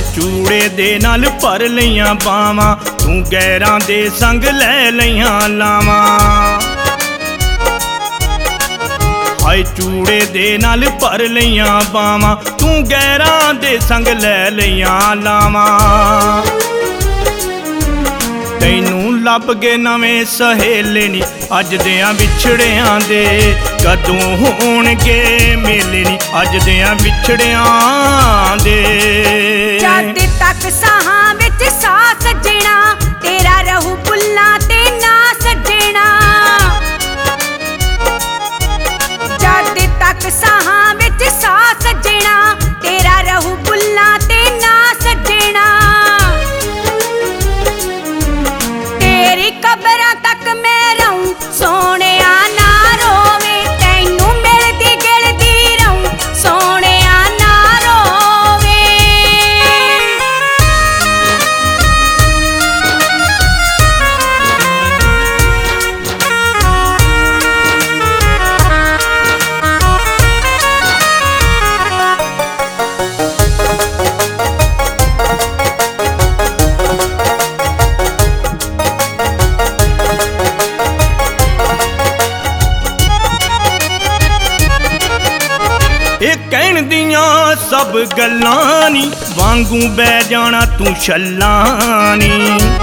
चूड़े दे नाल भर लईयां बावां, तू गैरां दे संग लै लईयां लावां। हाय चूड़े दे नाल भर लईयां बावां, तू गैरां दे संग लै लईयां लावां। तैनू लभ गए नवें सहेले नी, अज दियां विछड़ियां दे कदों होणगे मेले नी, अज दियां विछड़ियां दे। जद तक साहां विच सा सजना, तेरा रहू बुल्लां ते ना सजना। जद तक साहां विच सा सजना, तेरा रहू बुल्लां ते ना सजना। तेरी कबरां तक मैं रहूं सोहणिया ना रोवे, तैनू मिलदी गिलदी रहूं सोहणिया ना रोवे। ਇਹ ਕਹਿਣ ਦੀਆਂ ਸਭ ਗੱਲਾਂ ਨੀ, ਵਾਂਗੂ ਬਹਿ ਜਾਣਾ ਤੂੰ ਛੱਲਾਂ ਨੀ।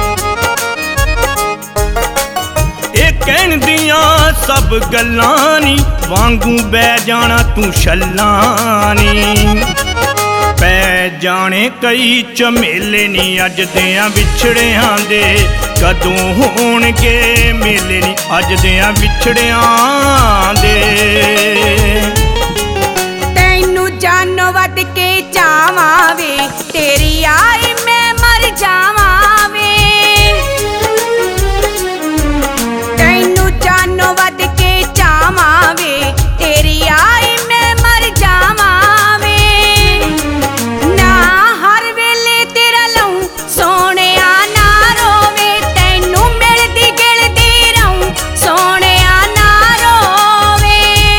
ਇਹ ਕਹਿਣ ਦੀਆਂ ਸਭ ਗੱਲਾਂ ਨੀ, ਵਾਂਗੂ ਬਹਿ ਜਾਣਾ ਤੂੰ ਛੱਲਾਂ ਨੀ। ਪੈ ਜਾਣੇ ਕਈ ਝਮੇਲੇ ਨੀ, ਅੱਜ ਦਿਆਂ ਵਿਛੜਿਆਂ ਦੇ ਕਦੋਂ ਹੋਣਗੇ ਮੇਲੇ ਨੀ, ਅੱਜ ਦਿਆਂ ਵਿਛੜਿਆਂ ਦੇ। जानो वध के चावां वे, तेरी आए मैं मर जावां वे। तैनू जानो वध के चावां वे, तेरी आए मैं मर जावां वे। ना हर वेले तेरा लहूं सोहणिया ना रोवे, तैनू मिलदी गिलदी रहूं सोहणिया ना रोवे।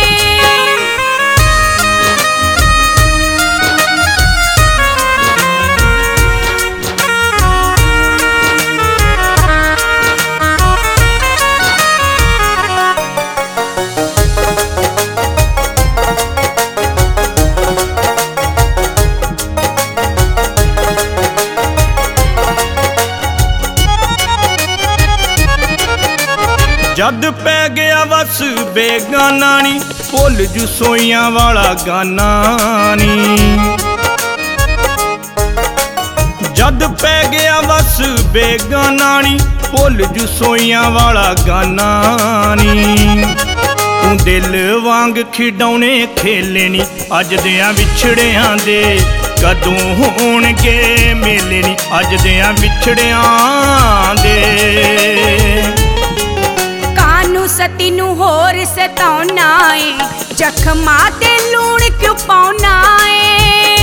जद पै गया वस बेगाना नी, भुल जू सोइयां वाला गाना नी। जद पै गया वस बेगाना नी, भुल जू सोइयां वाला गाना नी। तू दिल वांग खिडौने खेले नी, अज दियां विछड़ियां दे कदों होणगे मेले नी, अज दियां विछड़ियां दे। सती नू होर सताउना है, जख्मां ते लूण क्यों पाउना है।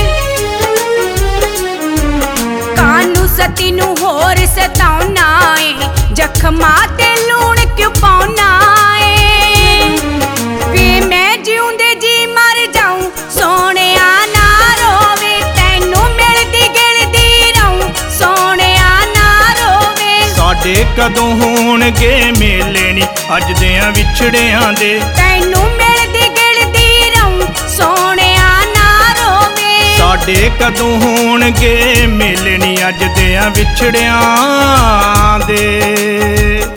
कानू सती नू होर सताउना है, जख्मां ते लूण क्यों पाउना है। वे मैं जिउंदे जी मर जाऊं सोहणिया ना रोवे, तैनू मिलदी गिलदी रहूं सोहणिया ना रोवे। साडे कदों होणगे मेले नी, अज दियां विछड़ियां दे तैनू मिलदी गिलदी रहूं सोहणिया ना रोवे। साडे कदों होणगे मेले नी, अज दियां विछड़ियां दे।